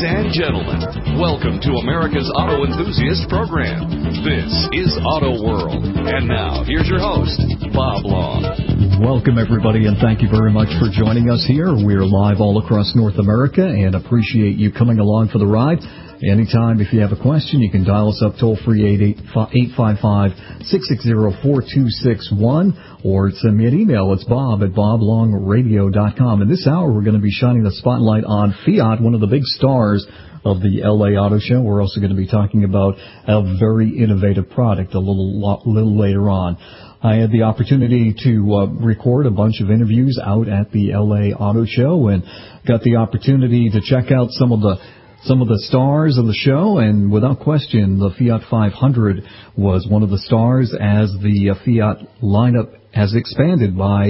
and gentlemen, welcome to America's Auto Enthusiast Program. This is Auto World. And now, here's your host, Bob Long. Welcome, everybody, and thank you very much for joining us here. We're live all across North America and appreciate you coming along for the ride. Anytime, if you have a question, you can dial us up toll-free 855-660-4261 or send me an email. It's bob@boblongradio.com. And this hour, we're going to be shining the spotlight on Fiat, one of the big stars of the LA Auto Show. We're also going to be talking about a very innovative product a little later on. I had the opportunity to record a bunch of interviews out at the LA Auto Show and got the opportunity to check out some of the stars of the show, and without question, the Fiat 500 was one of the stars as the Fiat lineup has expanded by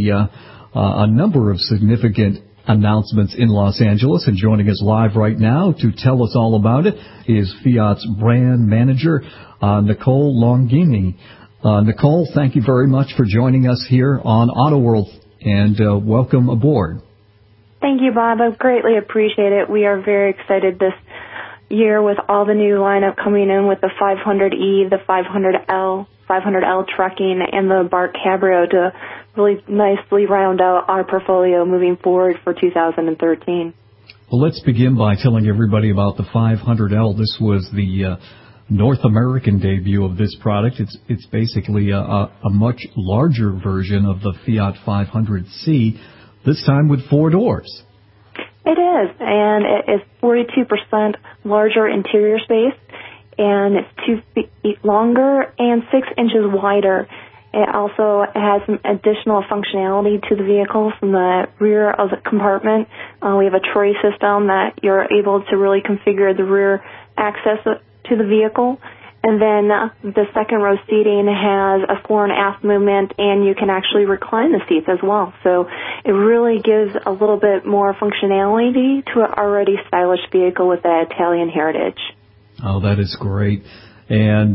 a number of significant announcements in Los Angeles. And joining us live right now to tell us all about it is Fiat's brand manager, Nicole Longini. Nicole, thank you very much for joining us here on Auto World, and welcome aboard. Thank you, Bob. I greatly appreciate it. We are very excited this year with all the new lineup coming in with the 500E, the 500L, 500L trucking, and the Bark Cabrio to really nicely round out our portfolio moving forward for 2013. Well, let's begin by telling everybody about the 500L. This was the North American debut of this product. It's basically a much larger version of the Fiat 500C, this time with 4 doors. It is, and it is 42% larger interior space, and it's 2 feet longer and 6 inches wider. It also has some additional functionality to the vehicle from the rear of the compartment. We have a tray system that you're able to really configure the rear access to the vehicle. And then the second row seating has a fore and aft movement, and you can actually recline the seats as well. So it really gives a little bit more functionality to an already stylish vehicle with that Italian heritage. Oh, that is great. And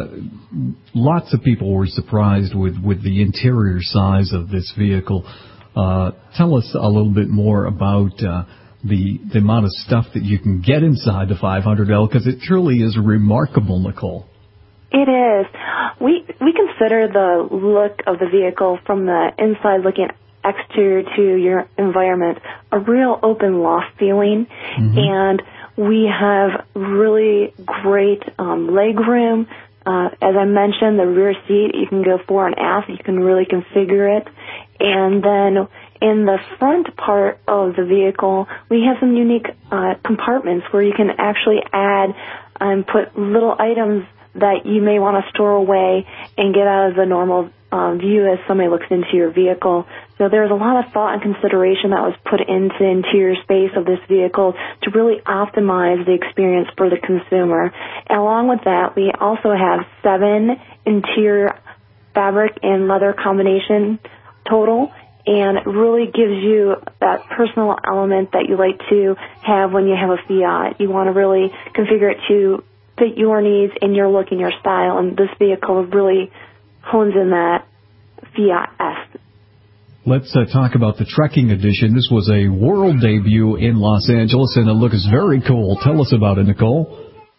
lots of people were surprised with the interior size of this vehicle. Tell us a little bit more about the amount of stuff that you can get inside the 500L, because it truly is remarkable, Nicole. It is. We consider the look of the vehicle from the inside looking exterior to your environment a real open loft feeling, and we have really great leg room. As I mentioned, the rear seat, you can go fore and aft. You can really configure it. And then in the front part of the vehicle, we have some unique compartments where you can actually add and put little items that you may want to store away and get out of the normal view as somebody looks into your vehicle. So there's a lot of thought and consideration that was put into the interior space of this vehicle to really optimize the experience for the consumer. And along with that, we also have 7 interior fabric and leather combination total, and it really gives you that personal element that you like to have when you have a Fiat. You want to really configure it to fit your needs and your look and your style, and this vehicle really hones in that Fiat-esque. Let's talk about the Trekking Edition. This was a world debut in Los Angeles, and it looks very cool. Tell us about it, Nicole.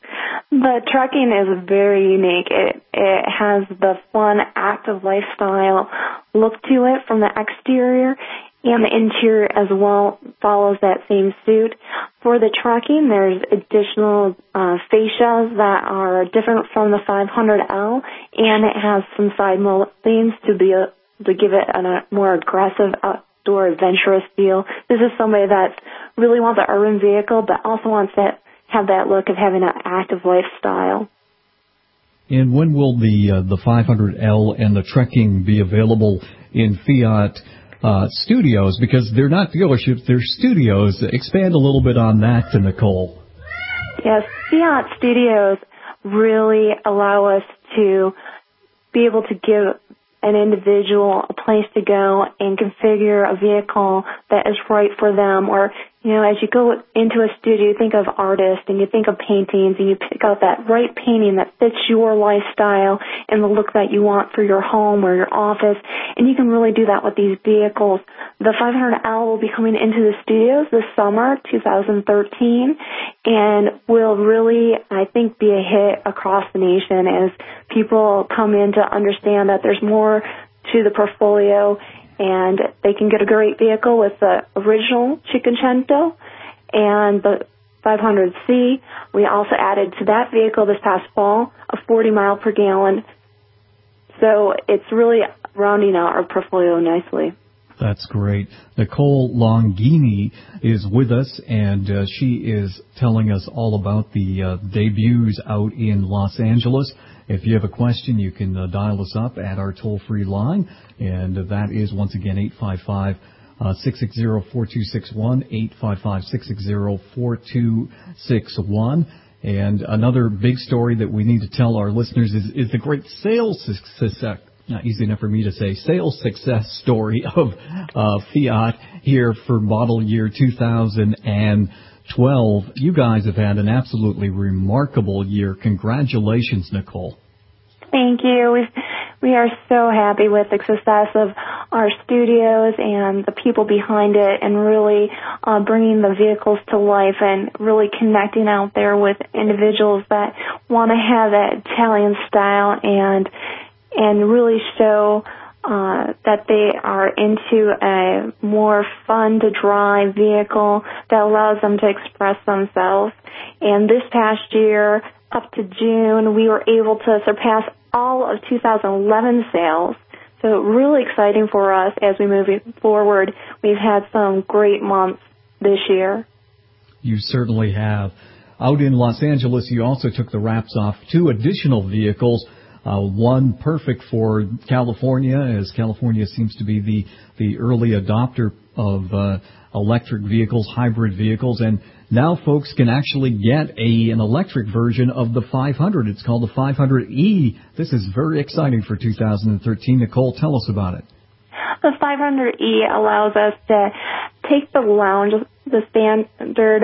The Trekking is very unique. It has the fun, active lifestyle look to it from the exterior, and the interior as well follows that same suit. For the Trekking, there's additional fascias that are different from the 500L, and it has some side moldings to give it a more aggressive outdoor adventurous feel. This is somebody that really wants an urban vehicle, but also wants to have that look of having an active lifestyle. And when will the 500L and the Trekking be available in Fiat studios? Because they're not dealerships, they're studios. Expand a little bit on that, Nicole. Yes, Fiat studios really allow us to be able to give an individual a place to go and configure a vehicle that is right for them, or as you go into a studio, you think of artists and you think of paintings and you pick out that right painting that fits your lifestyle and the look that you want for your home or your office. And you can really do that with these vehicles. The 500L will be coming into the studios this summer, 2013, and will really, I think, be a hit across the nation as people come in to understand that there's more to the portfolio, and they can get a great vehicle with the original Cinquecento and the 500C. We also added to that vehicle this past fall a 40 mile per gallon. So it's really rounding out our portfolio nicely. That's great. Nicole Longini is with us, and she is telling us all about the debuts out in Los Angeles. If you have a question, you can dial us up at our toll-free line, and that is, once again, 855-660-4261, 855-660-4261. And another big story that we need to tell our listeners is the great sales success, not easy enough for me to say, sales success story of Fiat here for model year 2012. You guys have had an absolutely remarkable year. Congratulations, Nicole. Thank you. We are so happy with the success of our studios and the people behind it, and really bringing the vehicles to life and really connecting out there with individuals that want to have that Italian style and really show that they are into a more fun-to-drive vehicle that allows them to express themselves. And this past year, up to June, we were able to surpass all of 2011 sales. So really exciting for us as we move forward. We've had some great months this year. You certainly have. Out in Los Angeles, you also took the wraps off 2 additional vehicles. One perfect for California, as California seems to be the early adopter of electric vehicles, hybrid vehicles, and now folks can actually get an electric version of the 500. It's called the 500E. This is very exciting for 2013. Nicole, tell us about it. The 500E allows us to take the lounge, the standard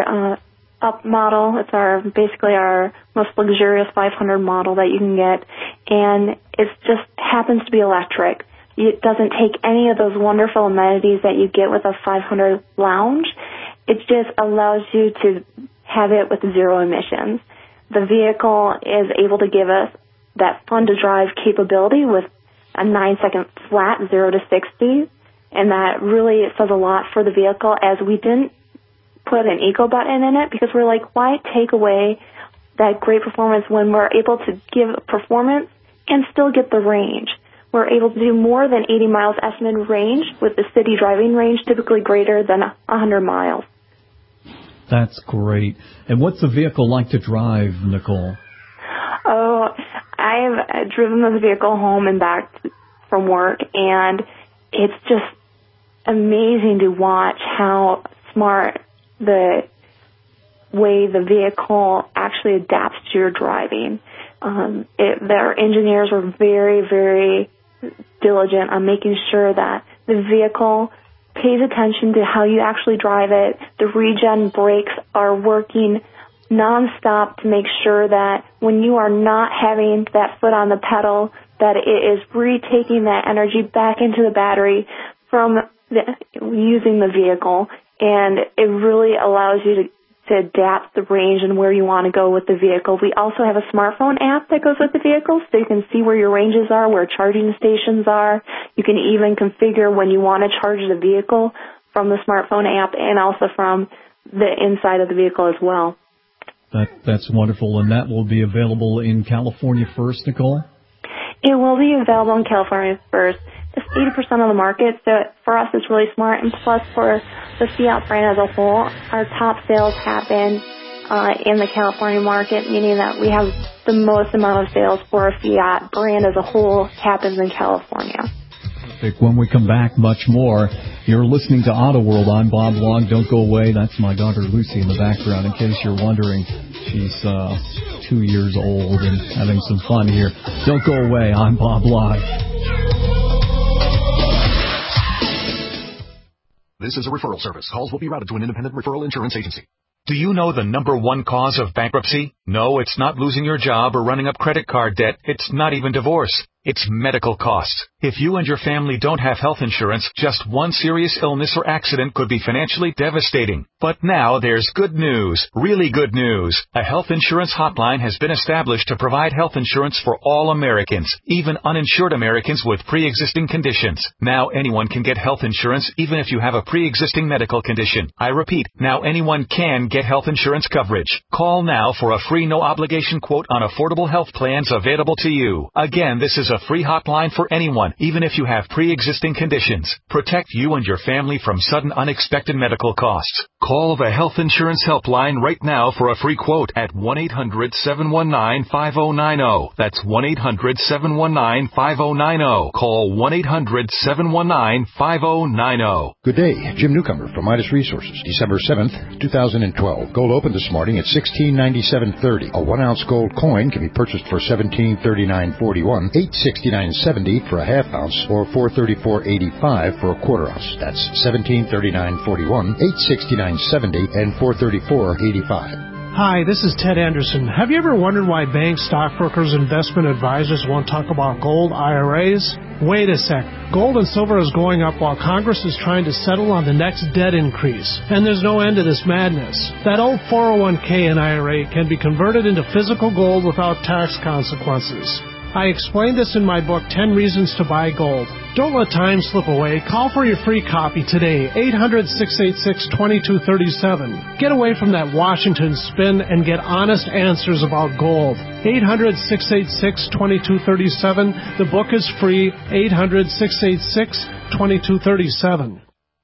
up model. It's basically our most luxurious 500 model that you can get, and it just happens to be electric. It doesn't take any of those wonderful amenities that you get with a 500 lounge. It just allows you to have it with 0 emissions. The vehicle is able to give us that fun-to-drive capability with a 9-second flat 0 to 60, and that really says a lot for the vehicle, as we didn't put an eco button in it because we're like, why take away that great performance when we're able to give performance and still get the range? We're able to do more than 80 miles estimated range, with the city driving range typically greater than 100 miles. That's great. And what's the vehicle like to drive, Nicole? Oh, I've driven this vehicle home and back from work, and it's just amazing to watch how smart the way the vehicle actually adapts to your driving. Their engineers were very, very diligent on making sure that the vehicle pays attention to how you actually drive it. The regen brakes are working nonstop to make sure that when you are not having that foot on the pedal, that it is retaking that energy back into the battery from using the vehicle. And it really allows you to adapt the range and where you want to go with the vehicle. We also have a smartphone app that goes with the vehicle, so you can see where your ranges are, where charging stations are. You can even configure when you want to charge the vehicle from the smartphone app and also from the inside of the vehicle as well. That's wonderful, and that will be available in California first, Nicole? It will be available in California first. It's 80% of the market, so for us it's really smart, and plus for the Fiat brand as a whole, our top sales happen in the California market, meaning that we have the most amount of sales for a Fiat brand as a whole happens in California. When we come back, much more. You're listening to Auto World. I'm Bob Long. Don't go away. That's my daughter Lucy in the background, in case you're wondering. She's 2 years old and having some fun here. Don't go away. I'm Bob Long. This is a referral service. Calls will be routed to an independent referral insurance agency. Do you know the number one cause of bankruptcy? No, it's not losing your job or running up credit card debt. It's not even divorce. It's medical costs. If you and your family don't have health insurance, just one serious illness or accident could be financially devastating. But now there's good news, really good news. A health insurance hotline has been established to provide health insurance for all Americans, even uninsured Americans with pre-existing conditions. Now anyone can get health insurance even if you have a pre-existing medical condition. I repeat, now anyone can get health insurance coverage. Call now for a free no-obligation quote on affordable health plans available to you. Again, this is a free hotline for anyone, even if you have pre-existing conditions. Protect you and your family from sudden unexpected medical costs. Call the Health Insurance Helpline right now for a free quote at 1-800-719-5090. That's 1-800-719-5090. Call 1-800-719-5090. Good day. Jim Newcomer from Midas Resources. December 7th, 2012. Gold opened this morning at $1697.30. A 1-ounce gold coin can be purchased for $1739.41, $869.70 for a half ounce, or $434.85 for a quarter ounce. That's $1739.41, $869.70, and $434.85. Hi, this is Ted Anderson. Have you ever wondered why banks, stockbrokers, investment advisors won't talk about gold IRAs? Wait a sec. Gold and silver is going up while Congress is trying to settle on the next debt increase. And there's no end to this madness. That old 401k and IRA can be converted into physical gold without tax consequences. I explained this in my book, 10 Reasons to Buy Gold. Don't let time slip away. Call for your free copy today, 800-686-2237. Get away from that Washington spin and get honest answers about gold. 800-686-2237. The book is free, 800-686-2237.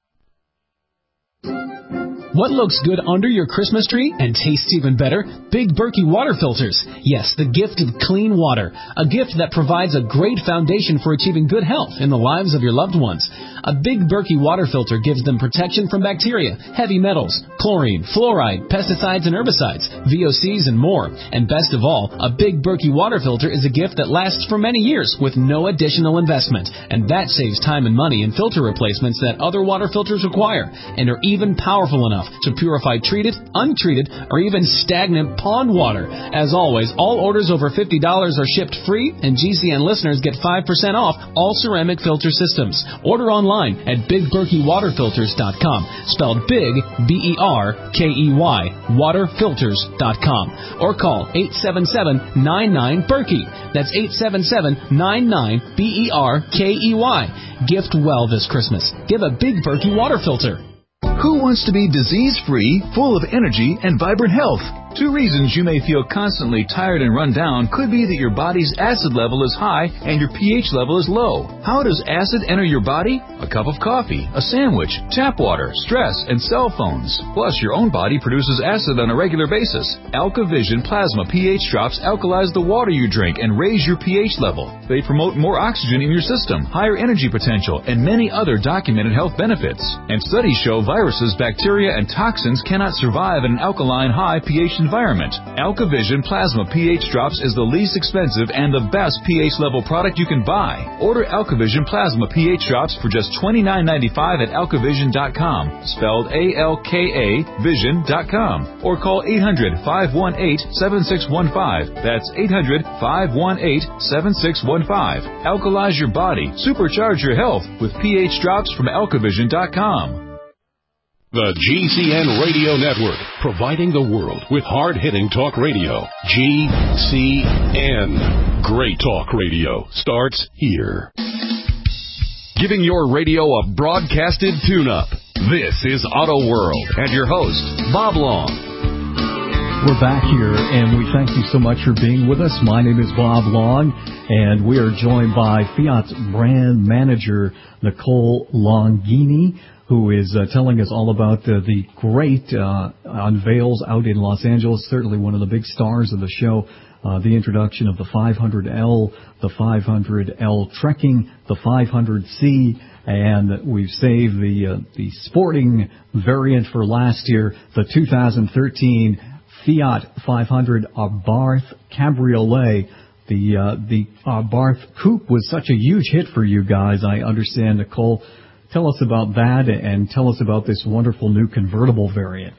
What looks good under your Christmas tree and tastes even better? Big Berkey water filters. Yes, the gift of clean water. A gift that provides a great foundation for achieving good health in the lives of your loved ones. A Big Berkey water filter gives them protection from bacteria, heavy metals, chlorine, fluoride, pesticides and herbicides, VOCs and more. And best of all, a Big Berkey water filter is a gift that lasts for many years with no additional investment. And that saves time and money in filter replacements that other water filters require and are even powerful enough to purify treated, untreated, or even stagnant pond water. As always, all orders over $50 are shipped free, and GCN listeners get 5% off all ceramic filter systems. Order online at BigBerkeyWaterFilters.com, spelled Big, B-E-R-K-E-Y, waterfilters.com, or call 877-99-BERKEY. That's 877-99-BERKEY. Gift well this Christmas. Give a Big Berkey water filter. Who wants to be disease-free, full of energy, and vibrant health? Two reasons you may feel constantly tired and run down could be that your body's acid level is high and your pH level is low. How does acid enter your body? A cup of coffee, a sandwich, tap water, stress, and cell phones. Plus, your own body produces acid on a regular basis. AlkaVision Plasma pH drops alkalize the water you drink and raise your pH level. They promote more oxygen in your system, higher energy potential, and many other documented health benefits. And studies show viruses, bacteria, and toxins cannot survive in an alkaline high pH environment. AlkaVision Plasma pH Drops is the least expensive and the best pH level product you can buy. Order AlkaVision Plasma pH Drops for just $29.95 at alkavision.com, spelled A-L-K-A vision.com, or call 800-518-7615. That's 800-518-7615. Alkalize your body, supercharge your health with pH Drops from alkavision.com. The GCN Radio Network, providing the world with hard-hitting talk radio. GCN. Great talk radio starts here. Giving your radio a broadcasted tune-up. This is Auto World and your host, Bob Long. We're back here, and we thank you so much for being with us. My name is Bob Long, and we are joined by Fiat's brand manager, Nicole Longini, who is telling us all about the great unveils out in Los Angeles, certainly one of the big stars of the show, the introduction of the 500L, the 500L Trekking, the 500C, and we've saved the sporting variant for last year, the 2013 Fiat 500 Abarth Cabriolet. The Abarth Coupe was such a huge hit for you guys, I understand, Nicole. Tell us about that, and tell us about this wonderful new convertible variant.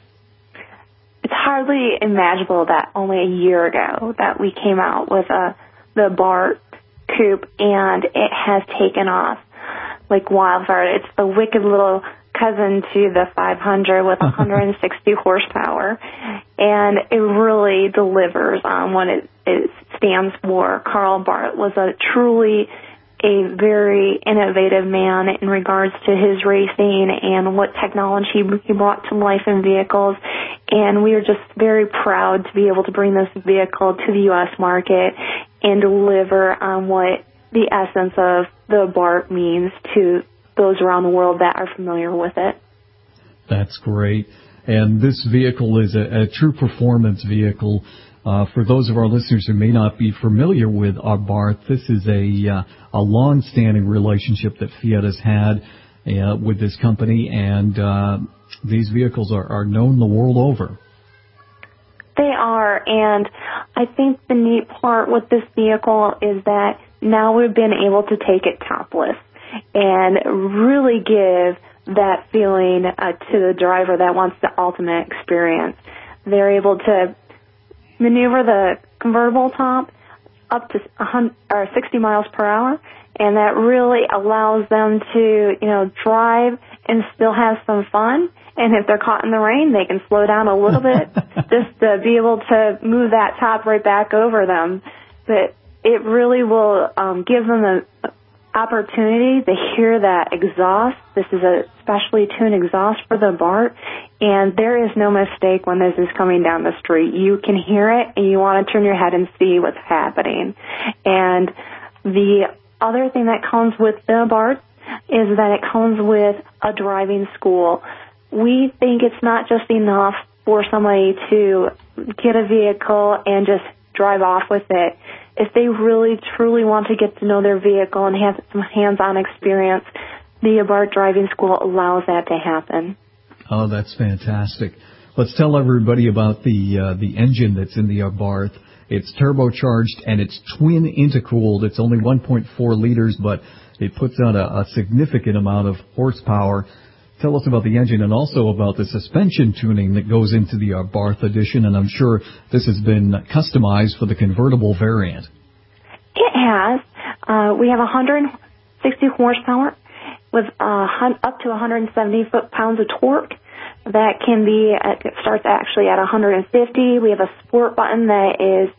It's hardly imaginable that only a year ago that we came out with the BART coupe, and it has taken off like wildfire. It's the wicked little cousin to the 500 with 160 horsepower, and it really delivers on what it stands for. Karl Barth was truly a very innovative man in regards to his racing and what technology he brought to life in vehicles, and we are just very proud to be able to bring this vehicle to the U.S. market and deliver on what the essence of the BART means to those around the world that are familiar with it. That's great. And this vehicle is a true performance vehicle. For those of our listeners who may not be familiar with our BART, this is a long-standing relationship that Fiat has had with this company, and these vehicles are known the world over. They are, and I think the neat part with this vehicle is that now we've been able to take it topless and really give that feeling to the driver that wants the ultimate experience. They're able to maneuver the convertible top up to 60 miles per hour, and that really allows them to, drive and still have some fun. And if they're caught in the rain, they can slow down a little bit just to be able to move that top right back over them. But it really will give them an opportunity to hear that exhaust. This is a specially tuned exhaust for the BART, and there is no mistake when this is coming down the street. You can hear it, and you want to turn your head and see what's happening. And the other thing that comes with the BART is that it comes with a driving school. We think it's not just enough for somebody to get a vehicle and just drive off with it. If they really, truly want to get to know their vehicle and have some hands-on experience, the BART driving school allows that to happen. Oh, that's fantastic. Let's tell everybody about the engine that's in the BART. It's turbocharged and it's twin intercooled. It's only 1.4 liters, but it puts out a significant amount of horsepower. Tell us about the engine and also about the suspension tuning that goes into the Barth edition, and I'm sure this has been customized for the convertible variant. It has. We have 160 horsepower with up to 170 foot-pounds of torque. That can be, it starts actually at 150. We have a sport button that is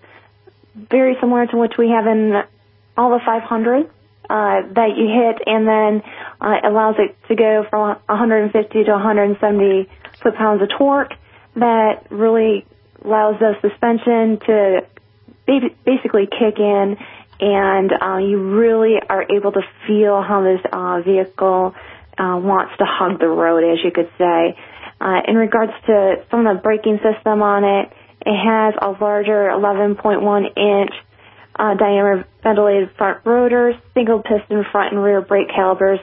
very similar to what we have in all the 500. That you hit, and then allows it to go from 150 to 170 foot-pounds of torque. That really allows the suspension to basically kick in, and you really are able to feel how this vehicle wants to hug the road, as you could say. In regards to some of the braking system on it, it has a larger 11.1-inch diameter ventilated front rotors, single piston front and rear brake calipers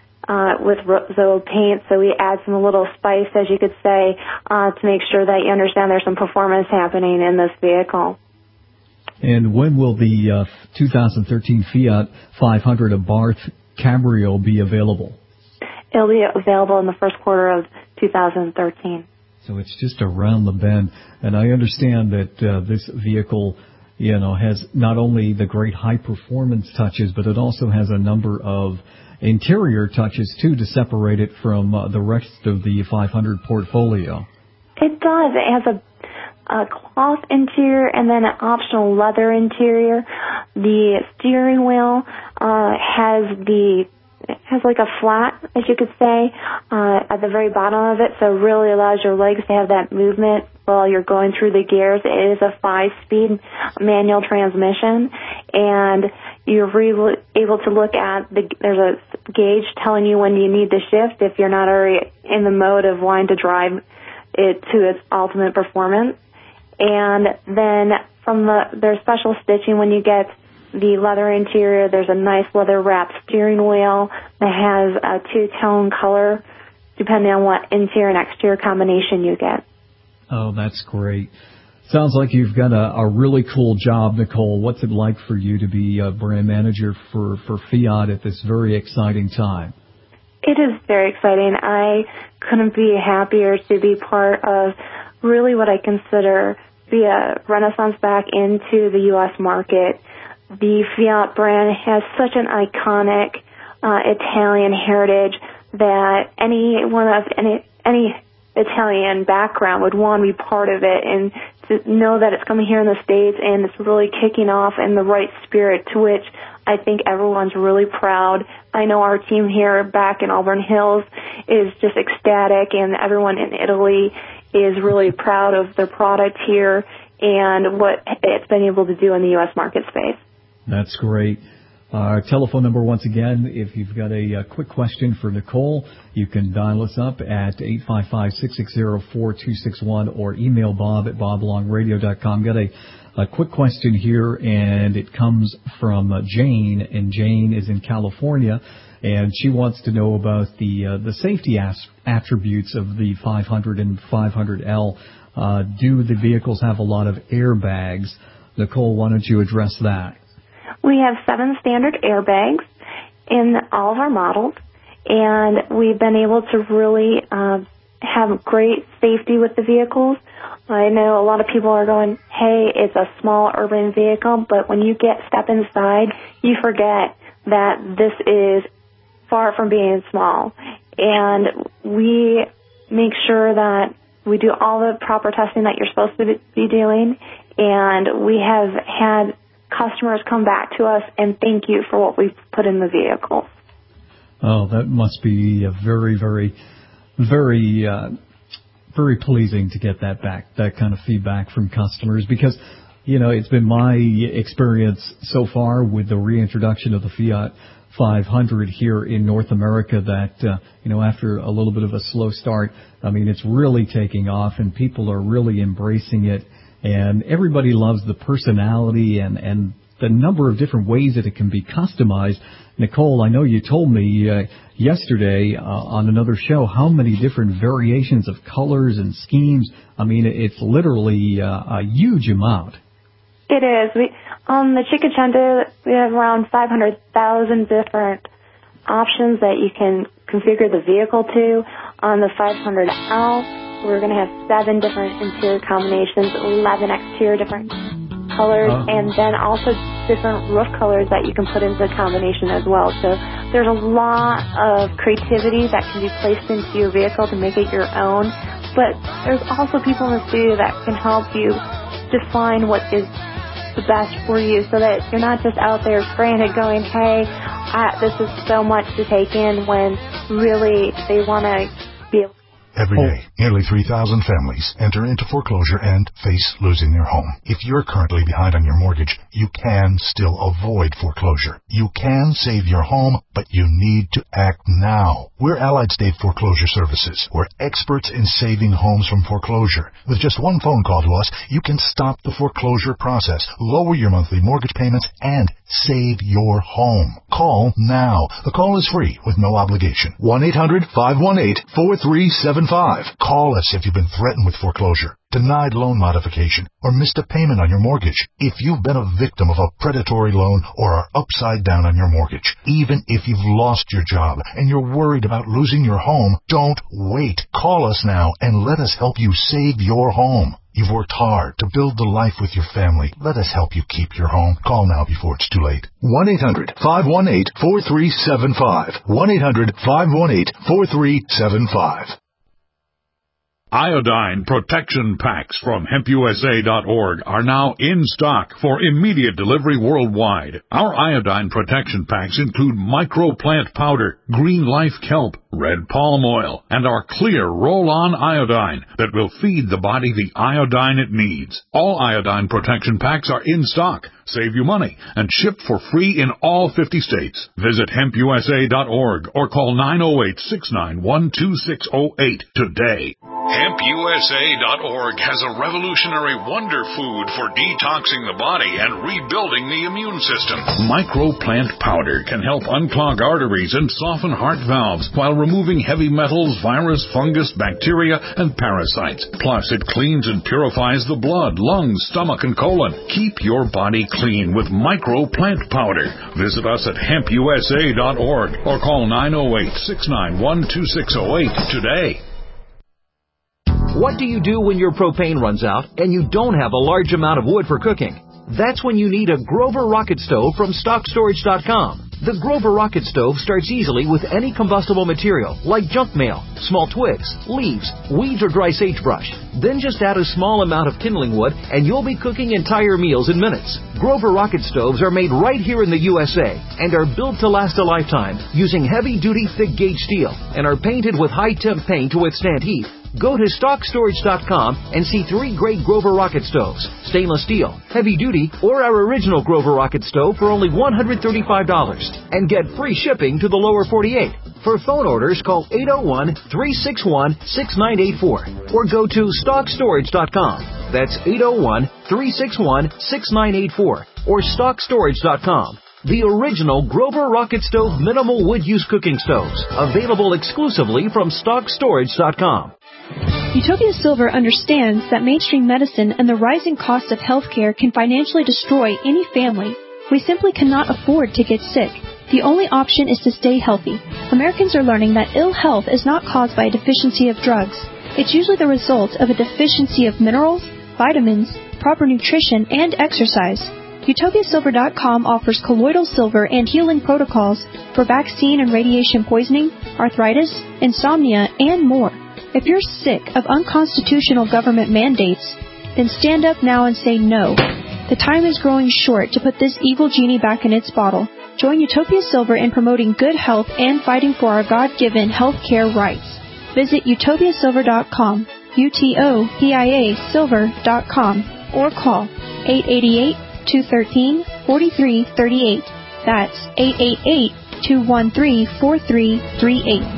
with Zoe paint. So we add some little spice, as you could say, to make sure that you understand there's some performance happening in this vehicle. And when will the 2013 Fiat 500 Abarth Cabrio be available? It'll be available in the first quarter of 2013. So it's just around the bend. And I understand that this vehicle has not only the great high-performance touches, but it also has a number of interior touches, too, to separate it from the rest of the 500 portfolio. It does. It has a cloth interior and then an optional leather interior. The steering wheel has like a flat, as you could say, at the very bottom of it, so it really allows your legs to have that movement while you're going through the gears. It is a 5-speed manual transmission, and you're really able to look at there's a gauge telling you when you need to shift if you're not already in the mode of wanting to drive it to its ultimate performance. And then there's special stitching when you get the leather interior. There's a nice leather-wrapped steering wheel that has a two-tone color depending on what interior and exterior combination you get. Oh, that's great. Sounds like you've got a really cool job, Nicole. What's it like for you to be a brand manager for Fiat at this very exciting time? It is very exciting. I couldn't be happier to be part of really what I consider be a renaissance back into the U.S. market. The Fiat brand has such an iconic Italian heritage that anyone of any Italian background would want to be part of it, and to know that it's coming here in the States and it's really kicking off in the right spirit, to which I think everyone's really proud. I know our team here back in Auburn Hills is just ecstatic, and everyone in Italy is really proud of their product here and what it's been able to do in the U.S. market space. That's great. Our telephone number, once again, if you've got a quick question for Nicole, you can dial us up at 855-660-4261 or email Bob at boblongradio.com. Got a quick question here, and it comes from Jane, and Jane is in California, and she wants to know about the safety attributes of the 500 and 500L. Do the vehicles have a lot of airbags? Nicole, why don't you address that? We have 7 standard airbags in all of our models, and we've been able to really have great safety with the vehicles. I know a lot of people are going, hey, it's a small urban vehicle, but when you step inside, you forget that this is far from being small. And we make sure that we do all the proper testing that you're supposed to be doing, and we have had customers come back to us and thank you for what we've put in the vehicle. Oh, that must be very, very, very, very pleasing to get that back, that kind of feedback from customers, because, you know, it's been my experience so far with the reintroduction of the Fiat 500 here in North America that, you know, after a little bit of a slow start, I mean, it's really taking off and people are really embracing it. And everybody loves the personality and the number of different ways that it can be customized. Nicole, I know you told me yesterday on another show how many different variations of colors and schemes. I mean, it's literally a huge amount. It is. On the Cinquecento, we have around 500,000 different options that you can configure the vehicle to. On the 500L, we're going to have 7 different interior combinations, 11 exterior different colors, and then also different roof colors that you can put into the combination as well. So there's a lot of creativity that can be placed into your vehicle to make it your own. But there's also people in the studio that can help you define what is the best for you, so that you're not just out there frantic going, hey, this is so much to take in, when really they want to be able to. Every day, nearly 3,000 families enter into foreclosure and face losing their home. If you're currently behind on your mortgage, you can still avoid foreclosure. You can save your home, but you need to act now. We're Allied State Foreclosure Services. We're experts in saving homes from foreclosure. With just one phone call to us, you can stop the foreclosure process, lower your monthly mortgage payments, and save your home. Call now. The call is free with no obligation. 1-800-518-4375. Call us if you've been threatened with foreclosure, denied loan modification, or missed a payment on your mortgage. If you've been a victim of a predatory loan or are upside down on your mortgage, even if you've lost your job and you're worried about losing your home, don't wait. Call us now and let us help you save your home. You've worked hard to build the life with your family. Let us help you keep your home. Call now before it's too late. 1-800-518-4375. 1-800-518-4375. Iodine protection packs from HempUSA.org are now in stock for immediate delivery worldwide. Our iodine protection packs include microplant powder, green life kelp, red palm oil, and our clear roll-on iodine that will feed the body the iodine it needs. All iodine protection packs are in stock, save you money, and shipped for free in all 50 states. Visit HempUSA.org or call 908-691-2608 today. HempUSA.org has a revolutionary wonder food for detoxing the body and rebuilding the immune system. Microplant powder can help unclog arteries and soften heart valves while removing heavy metals, virus, fungus, bacteria, and parasites. Plus, it cleans and purifies the blood, lungs, stomach, and colon. Keep your body clean with Microplant powder. Visit us at HempUSA.org or call 908-691-2608 today. What do you do when your propane runs out and you don't have a large amount of wood for cooking? That's when you need a Grover Rocket Stove from StockStorage.com. The Grover Rocket Stove starts easily with any combustible material like junk mail, small twigs, leaves, weeds, or dry sagebrush. Then just add a small amount of kindling wood and you'll be cooking entire meals in minutes. Grover Rocket Stoves are made right here in the USA and are built to last a lifetime using heavy-duty thick-gauge steel and are painted with high-temp paint to withstand heat. Go to StockStorage.com and see 3 great Grover Rocket Stoves, stainless steel, heavy duty, or our original Grover Rocket Stove for only $135 and get free shipping to the lower 48. For phone orders, call 801-361-6984 or go to StockStorage.com. That's 801-361-6984 or StockStorage.com. The original Grover Rocket Stove minimal wood use cooking stoves, available exclusively from StockStorage.com. Utopia Silver understands that mainstream medicine and the rising cost of healthcare can financially destroy any family. We simply cannot afford to get sick. The only option is to stay healthy. Americans are learning that ill health is not caused by a deficiency of drugs. It's usually the result of a deficiency of minerals, vitamins, proper nutrition, and exercise. UtopiaSilver.com offers colloidal silver and healing protocols for vaccine and radiation poisoning, arthritis, insomnia, and more. If you're sick of unconstitutional government mandates, then stand up now and say no. The time is growing short to put this evil genie back in its bottle. Join Utopia Silver in promoting good health and fighting for our God-given health care rights. Visit UtopiaSilver.com, UTOPIASilver.com, or call 888-213-4338. That's 888-213-4338.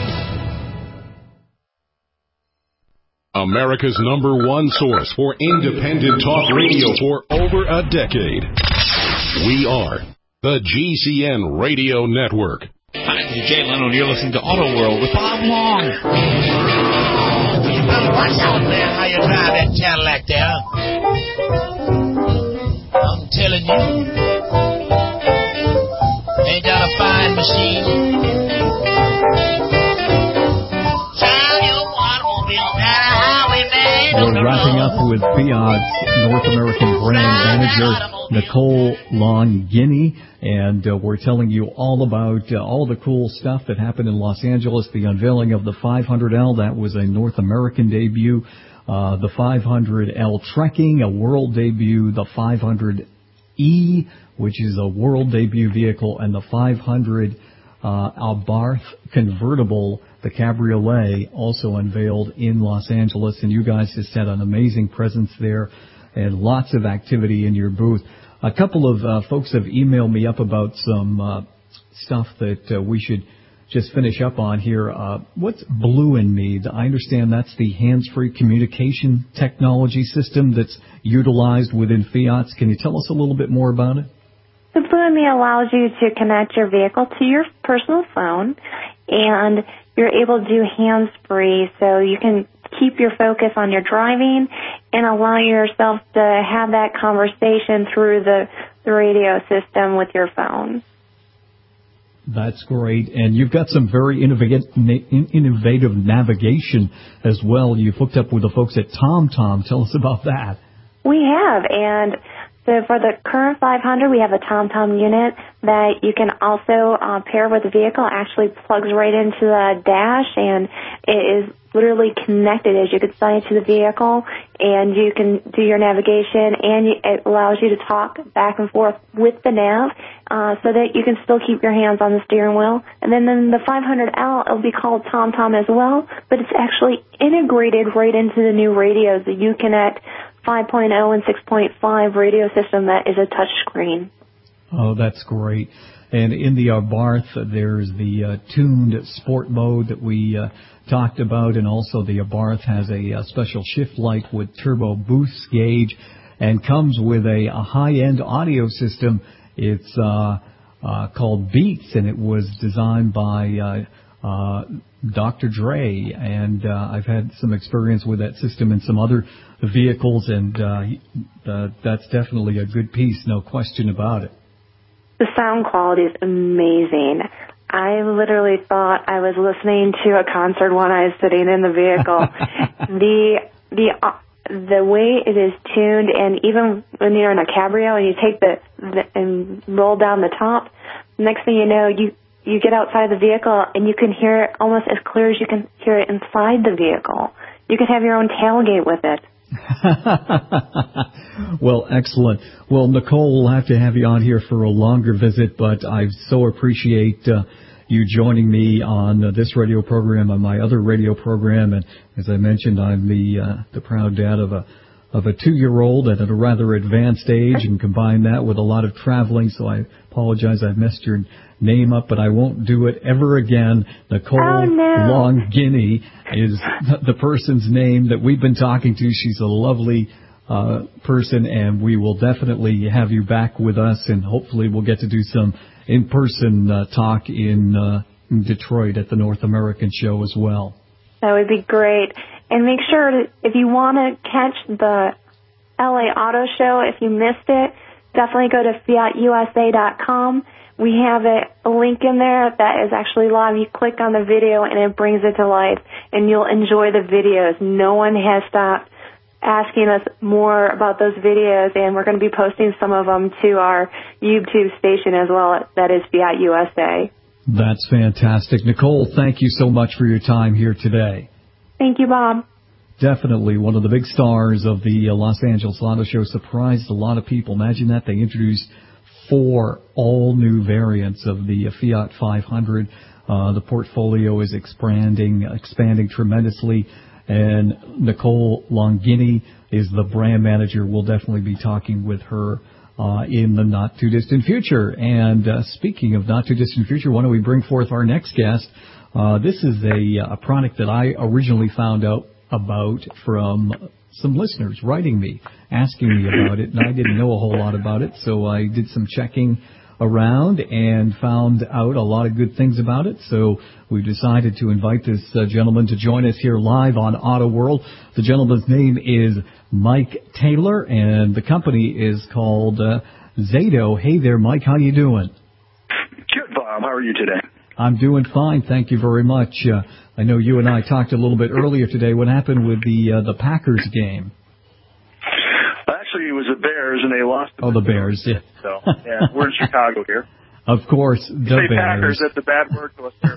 America's #1 source for independent talk radio for over a decade. We are the GCN Radio Network. Hi, this is Jay Leno, and you're listening to Auto World with Bob Long. Well, watch out, man, how you drive that Cadillac there. I'm telling you. Ain't that a fine machine? We're wrapping up with Fiat's North American brand manager, Nicole Longini, and we're telling you all about all the cool stuff that happened in Los Angeles, the unveiling of the 500L. That was a North American debut. The 500L Trekking, a world debut. The 500E, which is a world debut vehicle, and the 500 Abarth convertible, the Cabriolet, also unveiled in Los Angeles, and you guys just had an amazing presence there and lots of activity in your booth. A couple of folks have emailed me up about some stuff that we should just finish up on here. What's Blue and Me? I understand that's the hands-free communication technology system that's utilized within Fiat's. Can you tell us a little bit more about it? The Blue and Me allows you to connect your vehicle to your personal phone, and you're able to do hands-free, so you can keep your focus on your driving and allow yourself to have that conversation through the radio system with your phone. That's great. And you've got some very innovative navigation as well. You've hooked up with the folks at TomTom. Tell us about that. We have, and so for the current 500, we have a TomTom unit that you can also pair with the vehicle. It actually plugs right into the dash, and it is literally connected as you can sign it to the vehicle, and you can do your navigation, and it allows you to talk back and forth with the nav so that you can still keep your hands on the steering wheel. And then the 500L, it'll be called TomTom as well, but it's actually integrated right into the new radios, the Uconnect 5.0 and 6.5 radio system that is a touch screen. Oh, that's great. And in the Abarth, there's the tuned sport mode that we talked about, and also the Abarth has a special shift light with turbo boost gauge and comes with a high-end audio system. It's called Beats, and it was designed by Dr. Dre, and I've had some experience with that system in some other vehicles, and that's definitely a good piece, no question about it. The sound quality is amazing. I literally thought I was listening to a concert when I was sitting in the vehicle. The way it is tuned, and even when you're in a cabrio and you take and roll down the top, next thing you know, you get outside the vehicle and you can hear it almost as clear as you can hear it inside the vehicle. You can have your own tailgate with it. Well, excellent. Well, Nicole, we'll have to have you on here for a longer visit, but I so appreciate you joining me on this radio program, on my other radio program, and as I mentioned, I'm the proud dad of a 2-year-old at a rather advanced age, and combine that with a lot of traveling, so I apologize I've messed your name up, but I won't do it ever again. Nicole Longini is the person's name that we've been talking to. She's a lovely person, and we will definitely have you back with us, and hopefully we'll get to do some in-person talk in Detroit at the North American show as well. That would be great. And make sure, if you want to catch the LA Auto Show, if you missed it, definitely go to fiatusa.com. We have a link in there that is actually live. You click on the video and it brings it to life, and you'll enjoy the videos. No one has stopped asking us more about those videos, and we're going to be posting some of them to our YouTube station as well. That is Fiat USA. That's fantastic. Nicole, thank you so much for your time here today. Thank you, Bob. Definitely one of the big stars of the Los Angeles Auto Show. Surprised a lot of people. Imagine that. They introduced 4 all-new variants of the Fiat 500. The portfolio is expanding tremendously. And Nicole Longini is the brand manager. We'll definitely be talking with her in the not-too-distant future. And speaking of not-too-distant future, why don't we bring forth our next guest? This is a product that I originally found out about from some listeners writing me, asking me about it, and I didn't know a whole lot about it, so I did some checking around and found out a lot of good things about it. So we decided to invite this gentleman to join us here live on Auto World. The gentleman's name is Mike Taylor, and the company is called Zato. Hey there, Mike. How you doing? Good, Bob. How are you today? I'm doing fine. Thank you very much. I know you and I talked a little bit earlier today. What happened with the Packers game? Actually, it was the Bears, and they lost. The Bears, yeah. So, yeah, we're in Chicago here. Of course, the Bears. Packers, that's a bad word to us there.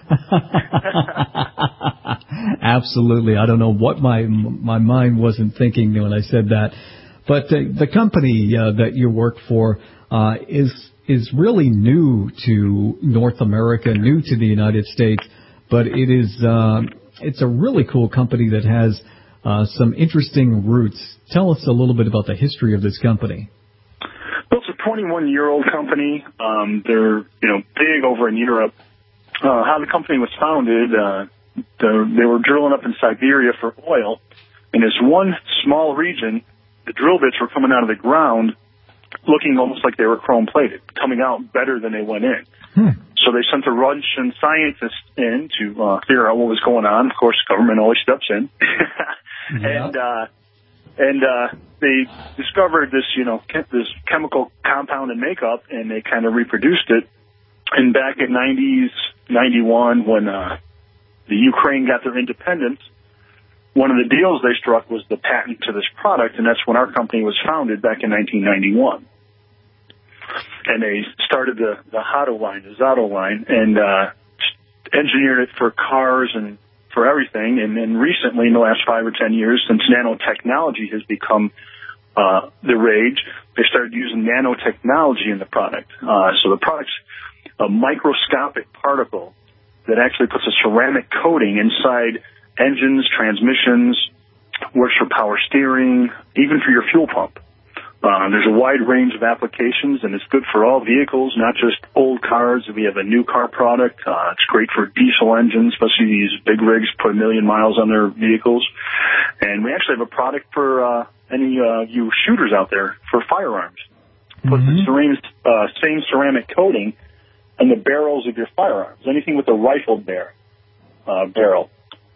Absolutely. I don't know what my mind wasn't thinking when I said that. But the company that you work for is really new to North America, new to the United States, but it's a really cool company that has some interesting roots. Tell us a little bit about the history of this company. Well, it's a 21-year-old company. They're big over in Europe. How the company was founded, they were drilling up in Siberia for oil. In this one small region, the drill bits were coming out of the ground looking almost like they were chrome-plated, coming out better than they went in. So they sent a Russian scientist in to figure out what was going on. Of course, government always steps in. Yeah. And they discovered this, this chemical compound in makeup, and they kind of reproduced it. And back in 91, when the Ukraine got their independence, one of the deals they struck was the patent to this product, and that's when our company was founded back in 1991. And they started the Zato line, the Zato line, and engineered it for cars and for everything. And then recently, in the last 5 or 10 years, since nanotechnology has become the rage, they started using nanotechnology in the product. So the product's a microscopic particle that actually puts a ceramic coating inside engines, transmissions, works for power steering, even for your fuel pump. There's a wide range of applications, and it's good for all vehicles, not just old cars. We have a new car product. It's great for diesel engines, especially these big rigs put 1 million miles on their vehicles. And we actually have a product for any you shooters out there for firearms. Put the same ceramic coating on the barrels of your firearms, anything with a rifled barrel.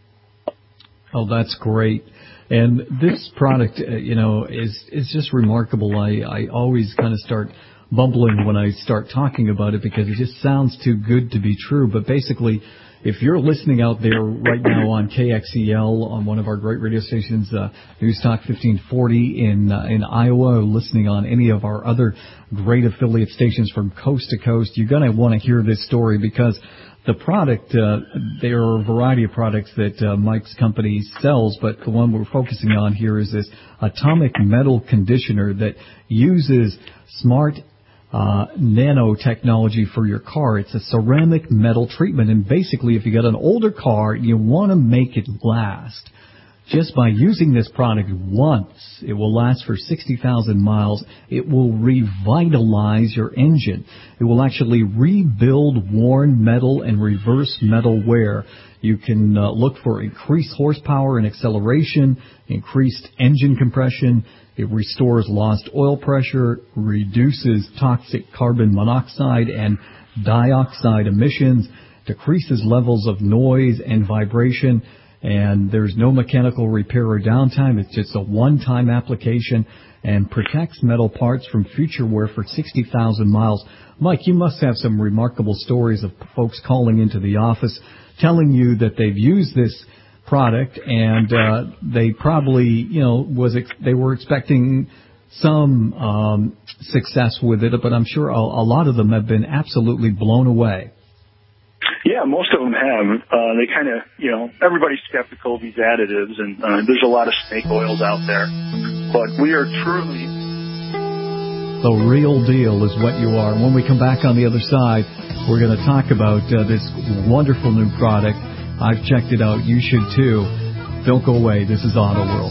Oh, that's great. And this product, is just remarkable. I always kind of start bumbling when I start talking about it because it just sounds too good to be true. But basically, if you're listening out there right now on KXEL, on one of our great radio stations, News Talk 1540 in Iowa, or listening on any of our other great affiliate stations from coast to coast, you're going to want to hear this story because the product, there are a variety of products that Mike's company sells, but the one we're focusing on here is this atomic metal conditioner that uses smart nanotechnology for your car. It's a ceramic metal treatment, and basically if you got an older car, you want to make it last. Just by using this product once, it will last for 60,000 miles. It will revitalize your engine. It will actually rebuild worn metal and reverse metal wear. You can look for increased horsepower and acceleration, increased engine compression. It restores lost oil pressure, reduces toxic carbon monoxide and dioxide emissions, decreases levels of noise and vibration, and there's no mechanical repair or downtime. It's just a one-time application and protects metal parts from future wear for 60,000 miles. Mike, you must have some remarkable stories of folks calling into the office telling you that they've used this product and they probably, they were expecting some success with it, but I'm sure a lot of them have been absolutely blown away. Yeah, most of them have. They kind of, everybody's skeptical of these additives, and there's a lot of snake oils out there. But we are truly... The real deal is what you are. When we come back on the other side, we're going to talk about this wonderful new product. I've checked it out. You should too. Don't go away. This is Auto World.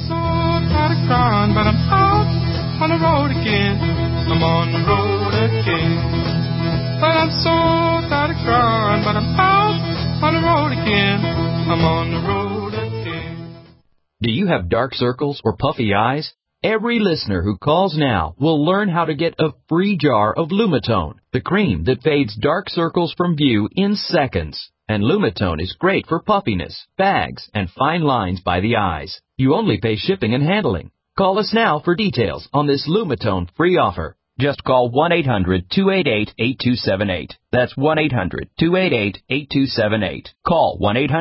But I'm out on the road again. I'm on the road again. But I'm so tired of crying, but I'm out on the road again. I'm on the road again. Do you have dark circles or puffy eyes? Every listener who calls now will learn how to get a free jar of Lumitone, the cream that fades dark circles from view in seconds. And Lumitone is great for puffiness, bags, and fine lines by the eyes. You only pay shipping and handling. Call us now for details on this Lumitone free offer. Just call 1-800-288-8278. That's 1-800-288-8278. Call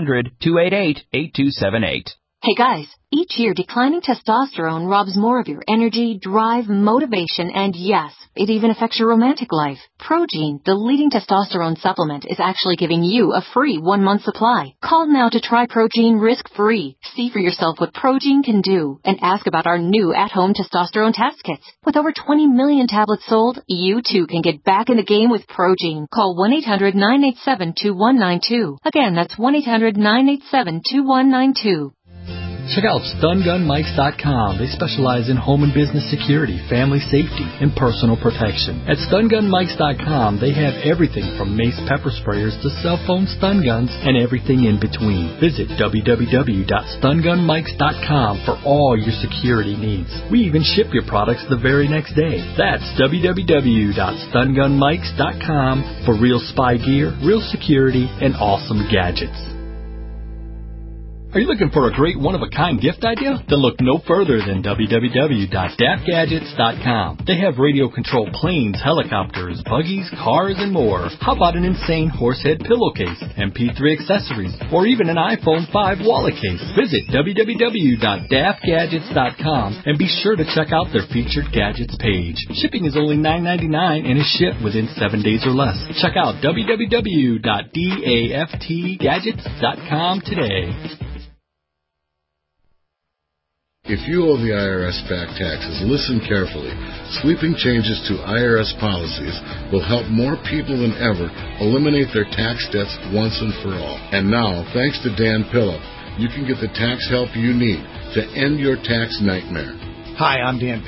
1-800-288-8278. Hey guys, each year declining testosterone robs more of your energy, drive, motivation, and yes, it even affects your romantic life. Progene, the leading testosterone supplement, is actually giving you a free 1-month supply. Call now to try Progene risk-free. See for yourself what Progene can do and ask about our new at-home testosterone test kits. With over 20 million tablets sold, you too can get back in the game with Progene. Call 1-800-987-2192. Again, that's 1-800-987-2192. Check out StunGunMikes.com. They specialize in home and business security, family safety, and personal protection. At StunGunMikes.com, they have everything from mace pepper sprayers to cell phone stun guns and everything in between. Visit www.StunGunMikes.com for all your security needs. We even ship your products the very next day. That's www.StunGunMikes.com for real spy gear, real security, and awesome gadgets. Are you looking for a great one-of-a-kind gift idea? Then look no further than www.daftgadgets.com. They have radio-controlled planes, helicopters, buggies, cars, and more. How about an insane horsehead pillowcase, MP3 accessories, or even an iPhone 5 wallet case? Visit www.daftgadgets.com and be sure to check out their featured gadgets page. Shipping is only $9.99 and is shipped within 7 days or less. Check out www.daftgadgets.com today. If you owe the IRS back taxes, listen carefully. Sweeping changes to IRS policies will help more people than ever eliminate their tax debts once and for all. And now, thanks to Dan Pilla, you can get the tax help you need to end your tax nightmare. Hi, I'm Dan Pilla.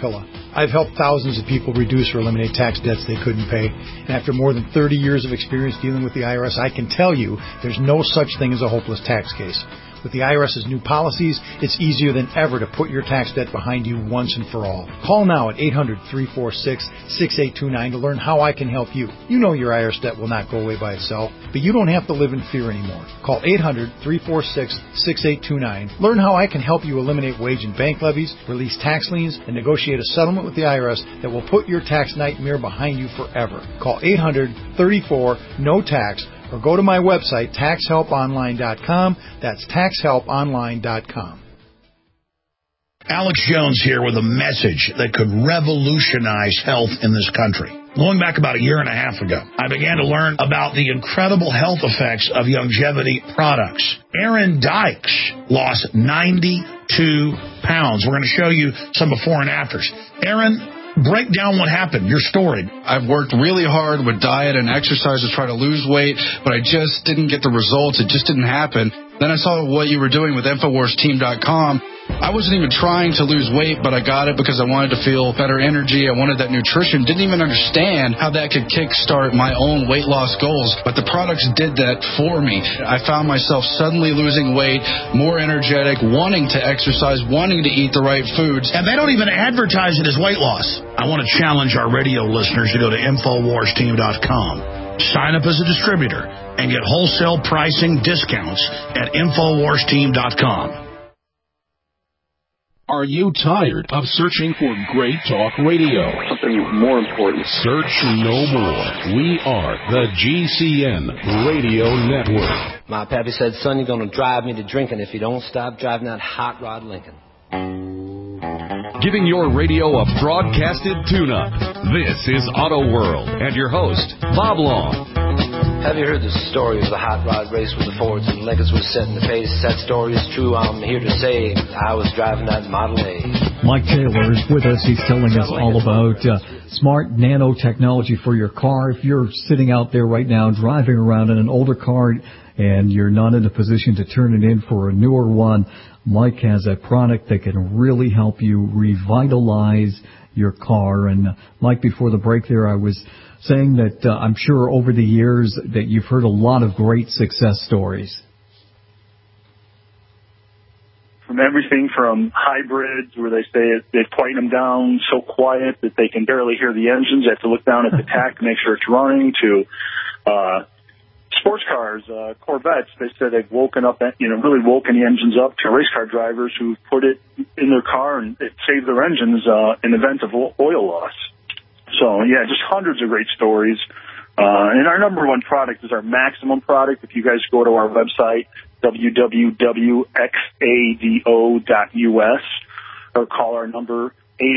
I've helped thousands of people reduce or eliminate tax debts they couldn't pay. And after more than 30 years of experience dealing with the IRS, I can tell you there's no such thing as a hopeless tax case. With the IRS's new policies, it's easier than ever to put your tax debt behind you once and for all. Call now at 800-346-6829 to learn how I can help you. You know your IRS debt will not go away by itself, but you don't have to live in fear anymore. Call 800-346-6829. Learn how I can help you eliminate wage and bank levies, release tax liens, and negotiate a settlement with the IRS that will put your tax nightmare behind you forever. Call 800-34-NO-TAX or go to my website, taxhelponline.com. That's taxhelponline.com. Alex Jones here with a message that could revolutionize health in this country. Going back about a year and a half ago, I began to learn about the incredible health effects of longevity products. Aaron Dykes lost 92 pounds. We're going to show you some before and afters. Aaron, break down what happened, your story. I've worked really hard with diet and exercise to try to lose weight, but I just didn't get the results. It just didn't happen. Then I saw what you were doing with InfoWarsTeam.com. I wasn't even trying to lose weight, but I got it because I wanted to feel better energy. I wanted that nutrition. Didn't even understand how that could kickstart my own weight loss goals, but the products did that for me. I found myself suddenly losing weight, more energetic, wanting to exercise, wanting to eat the right foods. And they don't even advertise it as weight loss. I want to challenge our radio listeners to go to InfoWarsTeam.com. Sign up as a distributor and get wholesale pricing discounts at InfoWarsTeam.com. Are you tired of searching for great talk radio? Something more important. Search no more. We are the GCN Radio Network. My pappy said, son, you're going to drive me to drinking if you don't stop driving that hot rod Lincoln. Giving your radio a broadcasted tune-up. This is Auto World and your host, Bob Long. Have you heard the story of the hot rod race with the Fords and Lincolns was setting the pace? That story is true. I'm here to say I was driving that Model A. Mike Taylor is with us. He's telling us all about smart nanotechnology for your car. If you're sitting out there right now driving around in an older car and you're not in a position to turn it in for a newer one, Mike has a product that can really help you revitalize your car. And Mike, before the break there, I was saying that I'm sure over the years that you've heard a lot of great success stories. From everything from hybrids where they say they've quieted them down so quiet that they can barely hear the engines. They have to look down at the tach to make sure it's running, to sports cars, Corvettes. They said they've woken up, really woken the engines up, to race car drivers who put it in their car and it saved their engines in event of oil loss. So, yeah, just hundreds of great stories. And our number one product is our Maximum product. If you guys go to our website, www.xado.us, or call our number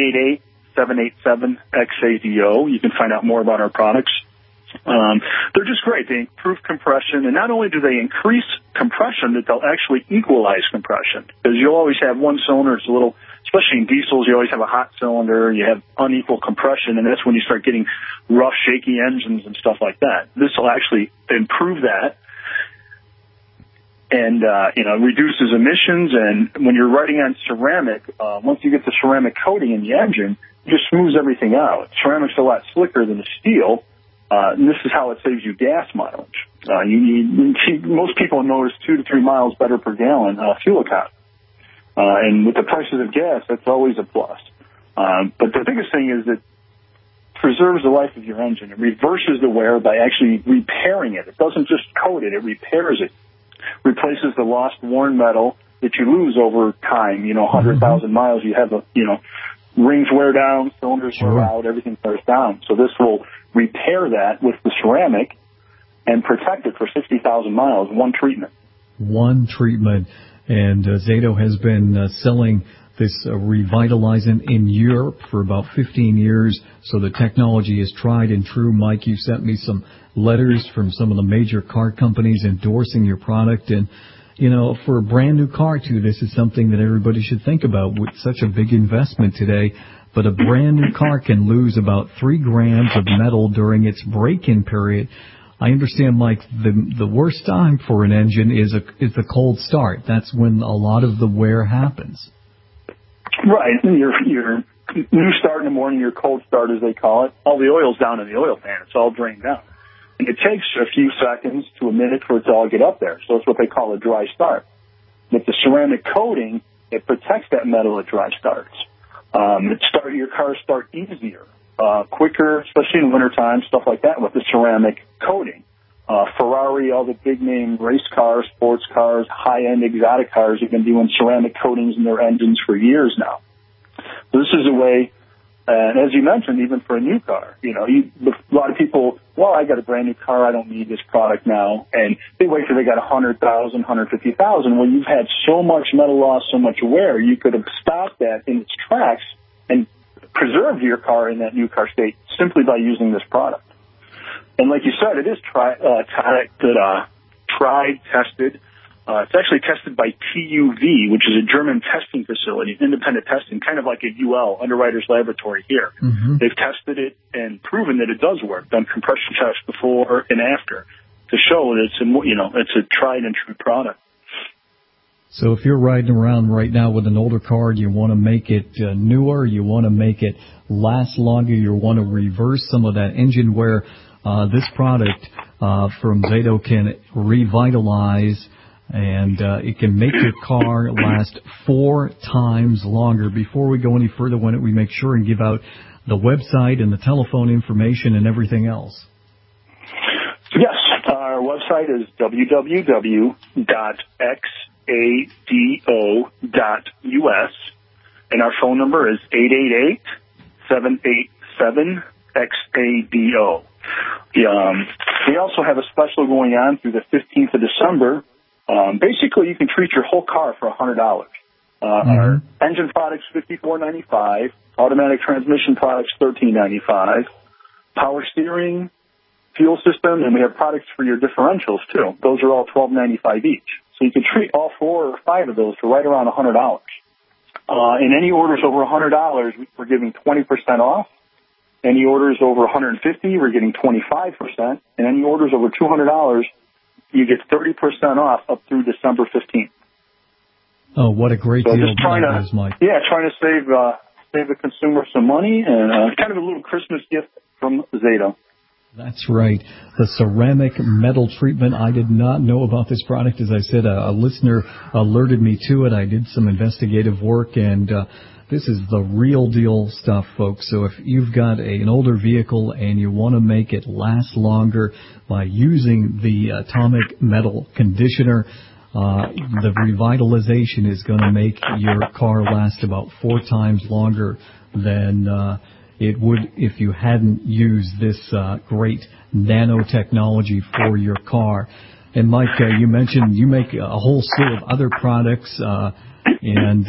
888-787-XADO, you can find out more about our products. They're just great. They improve compression, and not only do they increase compression, but they'll actually equalize compression. Because you'll always have one cylinder, it's a little, especially in diesels, you always have a hot cylinder, you have unequal compression, and that's when you start getting rough, shaky engines and stuff like that. This will actually improve that and, reduces emissions. And when you're writing on ceramic, once you get the ceramic coating in the engine, it just smooths everything out. Ceramic's a lot slicker than the steel. And this is how it saves you gas mileage. Most people notice 2 to 3 miles better per gallon fuel economy. And with the prices of gas, that's always a plus. But the biggest thing is that it preserves the life of your engine. It reverses the wear by actually repairing it. It doesn't just coat it, it repairs it. Replaces the lost worn metal that you lose over time. 100,000 miles, you have rings wear down, cylinders wear out, everything wears down. So this will repair that with the ceramic and protect it for 60,000 miles, one treatment. One treatment. And Xado has been selling this revitalizant in Europe for about 15 years, so the technology is tried and true. Mike, you sent me some letters from some of the major car companies endorsing your product, and for a brand new car too, this is something that everybody should think about with such a big investment today. But a brand new car can lose about 3 grams of metal during its break-in period. I understand, Mike, the worst time for an engine is the cold start. That's when a lot of the wear happens. Right. Your new start in the morning, your cold start as they call it, all the oil's down in the oil pan. It's all drained down. And it takes a few seconds to a minute for it to all get up there. So it's what they call a dry start. With the ceramic coating, it protects that metal at dry starts. Your cars start easier, quicker, especially in wintertime, stuff like that with the ceramic coating. Ferrari, all the big name race cars, sports cars, high-end exotic cars have been doing ceramic coatings in their engines for years now. So this is a way, and as you mentioned, even for a new car, a lot of people, well, I got a brand new car, I don't need this product now, and they wait till they got 100,000, 150,000. Well, you've had so much metal loss, so much wear, you could have stopped that in its tracks and preserved your car in that new car state simply by using this product. And like you said, it is tried, tested. It's actually tested by TUV, which is a German testing facility, independent testing, kind of like a UL, Underwriters Laboratory here. Mm-hmm. They've tested it and proven that it does work, done compression tests before and after to show that it's a tried and true product. So if you're riding around right now with an older car, you want to make it newer, you want to make it last longer, you want to reverse some of that engine wear, this product from Zato can revitalize, and it can make your car last 4 times longer. Before we go any further, why don't we make sure and give out the website and the telephone information and everything else? Yes, our website is www.xado.us, and our phone number is 888-787-XADO. We also have a special going on through the 15th of December. Basically, you can treat your whole car for $100. Our engine products, $54.95. Automatic transmission products, $13.95. Power steering, fuel system, and we have products for your differentials, too. Those are all $12.95 each. So you can treat all 4 or 5 of those for right around $100. In any orders over $100, we're giving 20% off. Any orders over $150, we're getting 25%. And any orders over $200, you get 30% off up through December 15th. Oh, what a great deal that is, Mike. Yeah, trying to save the consumer some money and kind of a little Christmas gift from Zato. That's right. The ceramic metal treatment. I did not know about this product. As I said, a listener alerted me to it. I did some investigative work, and this is the real deal stuff, folks. So if you've got an older vehicle and you want to make it last longer by using the atomic metal conditioner, the revitalization is going to make your car last about 4 times longer than it would if you hadn't used this great nanotechnology for your car. And Mike, you mentioned you make a whole slew of other products, and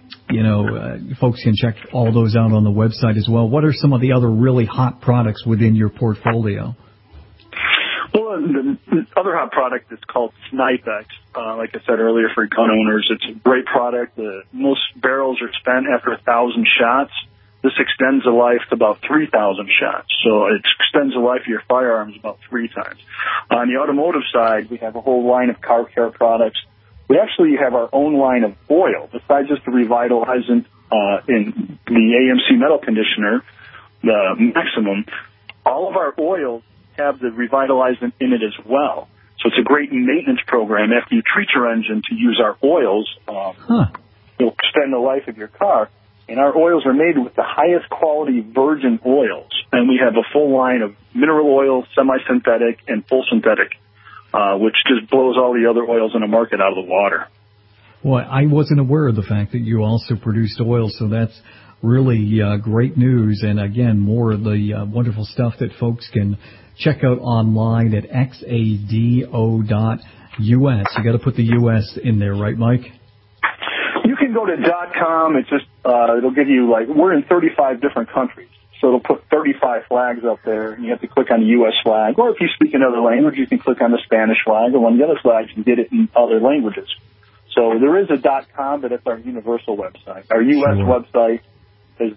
folks can check all those out on the website as well. What are some of the other really hot products within your portfolio? Well, the other hot product is called Snipex. Like I said earlier, for gun owners, it's a great product. Most barrels are spent after 1,000 shots. This extends the life to about 3,000 shots. So it extends the life of your firearms about 3 times. On the automotive side, we have a whole line of car care products. We actually have our own line of oil. Besides just the revitalizant in the AMC metal conditioner, the Maximum, all of our oils have the revitalizant in it as well. So it's a great maintenance program. After you treat your engine to use our oils, you'll extend the life of your car. And our oils are made with the highest quality virgin oils. And we have a full line of mineral oil, semi-synthetic, and full synthetic, which just blows all the other oils in the market out of the water. Well, I wasn't aware of the fact that you also produced oil, so that's really great news. And, again, more of the wonderful stuff that folks can check out online at xado.us. You got to put the U.S. in there, right, Mike? You can go to .com. It's just it'll give you, we're in 35 different countries. So it'll put 35 flags up there, and you have to click on the U.S. flag. Or if you speak another language, you can click on the Spanish flag or one of the other flags and get it in other languages. So there is a .com, but it's our universal website. Our U.S. website is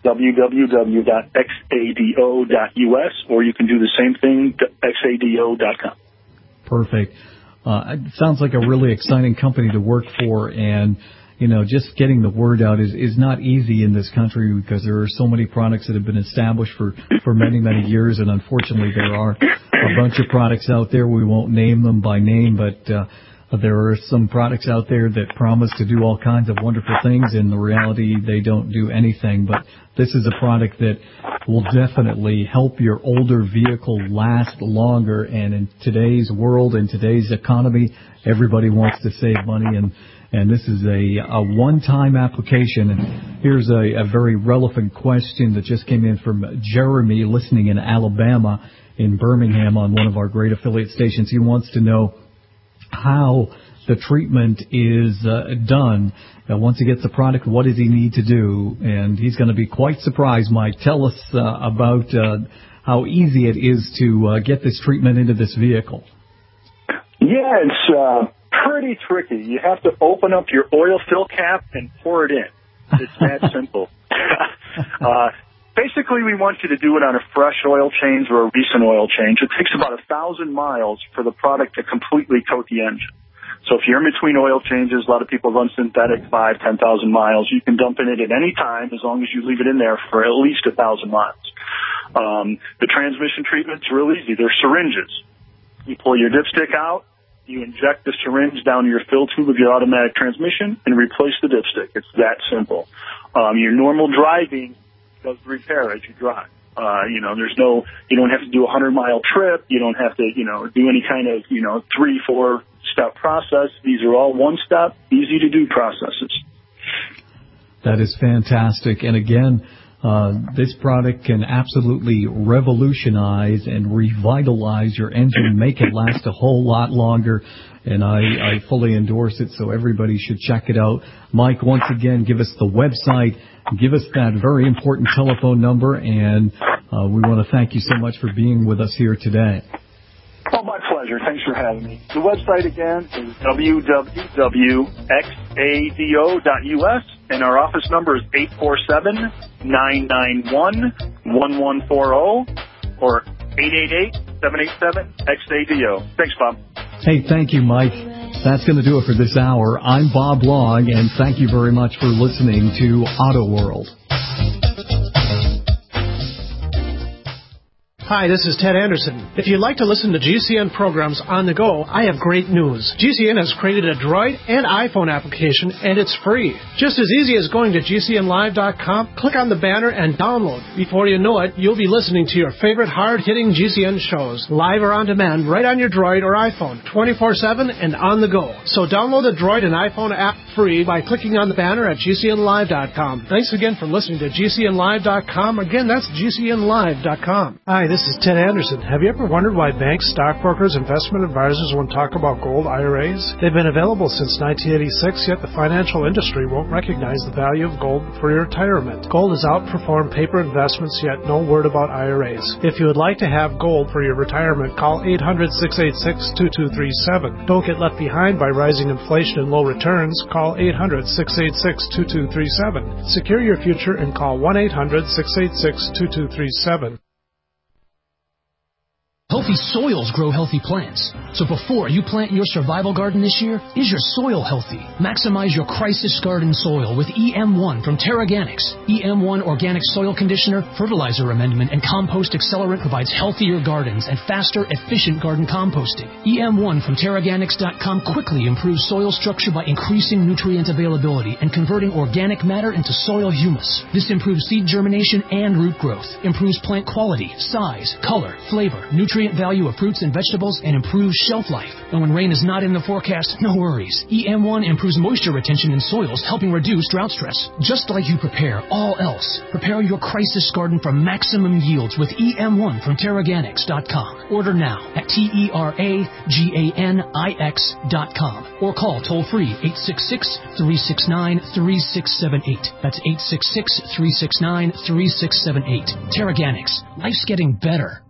www.xado.us, or you can do the same thing, xado.com. Perfect. It sounds like a really exciting company to work for, and just getting the word out is not easy in this country because there are so many products that have been established for many, many years, and unfortunately there are a bunch of products out there. We won't name them by name, but there are some products out there that promise to do all kinds of wonderful things. In the reality, they don't do anything. But this is a product that will definitely help your older vehicle last longer. And in today's world, in today's economy, everybody wants to save money. And this is a one-time application. And here's a very relevant question that just came in from Jeremy, listening in Alabama, in Birmingham, on one of our great affiliate stations. He wants to know how the treatment is done. Once he gets the product, what does he need to do? And he's going to be quite surprised, Mike. Tell us about how easy it is to get this treatment into this vehicle. Yeah, it's pretty tricky. You have to open up your oil fill cap and pour it in. It's that simple. Basically, we want you to do it on a fresh oil change or a recent oil change. It takes about 1,000 miles for the product to completely coat the engine. So if you're in between oil changes, a lot of people run synthetic 5,000, 10,000 miles. You can dump in it at any time as long as you leave it in there for at least 1,000 miles. The transmission treatment's real easy. They're syringes. You pull your dipstick out, you inject the syringe down your fill tube of your automatic transmission, and replace the dipstick. It's that simple. Your normal driving does the repair as you drive. You don't have to do a 100-mile trip. You don't have to, do any kind of, 3-4 step process. These are all one step, easy to do processes. That is fantastic. And again, this product can absolutely revolutionize and revitalize your engine, make it last a whole lot longer. And I fully endorse it, so everybody should check it out. Mike, once again, give us the website, give us that very important telephone number, and we want to thank you so much for being with us here today. Oh, my pleasure. Thanks for having me. The website, again, is www.xado.us, and our office number is 847-991-1140 or 888-787-XADO. Thanks, Bob. Hey, thank you, Mike. That's going to do it for this hour. I'm Bob Long, and thank you very much for listening to Auto World. Hi, this is Ted Anderson. If you'd like to listen to GCN programs on the go, I have great news. GCN has created a Droid and iPhone application, and it's free. Just as easy as going to GCNlive.com, click on the banner, and download. Before you know it, you'll be listening to your favorite hard-hitting GCN shows, live or on demand, right on your Droid or iPhone, 24/7 and on the go. So download the Droid and iPhone app free by clicking on the banner at GCNlive.com. Thanks again for listening to GCNlive.com. Again, that's GCNlive.com. Hi, this is Ted Anderson. Have you ever wondered why banks, stockbrokers, investment advisors won't talk about gold IRAs? They've been available since 1986, yet the financial industry won't recognize the value of gold for your retirement. Gold has outperformed paper investments, yet no word about IRAs. If you would like to have gold for your retirement, call 800-686-2237. Don't get left behind by rising inflation and low returns. Call 800-686-2237. Secure your future and call 1-800-686-2237. Healthy soils grow healthy plants. So before you plant your survival garden this year, is your soil healthy? Maximize your crisis garden soil with EM1 from TerraGanix. EM1 Organic Soil Conditioner, Fertilizer Amendment, and Compost Accelerant provides healthier gardens and faster, efficient garden composting. EM1 from TerraGanix.com quickly improves soil structure by increasing nutrient availability and converting organic matter into soil humus. This improves seed germination and root growth, improves plant quality, size, color, flavor, nutrient value of fruits and vegetables, and improves shelf life. And when rain is not in the forecast, no worries. EM1 improves moisture retention in soils, helping reduce drought stress. Just like you prepare all else, prepare your crisis garden for maximum yields with EM1 from TerraGanix.com. Order now at TerraGanix.com or call toll-free 866-369-3678. That's 866-369-3678. TerraGanix. Life's getting better.